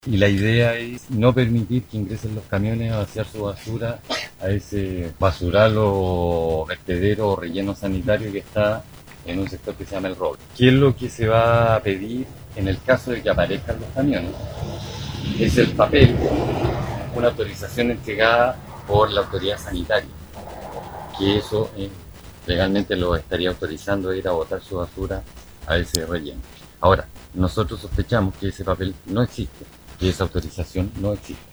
Y la idea es no permitir que ingresen los camiones a vaciar su basura a ese basural o vertedero o relleno sanitario que está en un sector que se llama El Roble. ¿Qué es lo que se va a pedir en el caso de que aparezcan los camiones? Es el papel, una autorización entregada por la autoridad sanitaria, que eso legalmente lo estaría autorizando a ir a botar su basura a ese relleno. Ahora, nosotros sospechamos que ese papel no existe, que esa autorización no existe.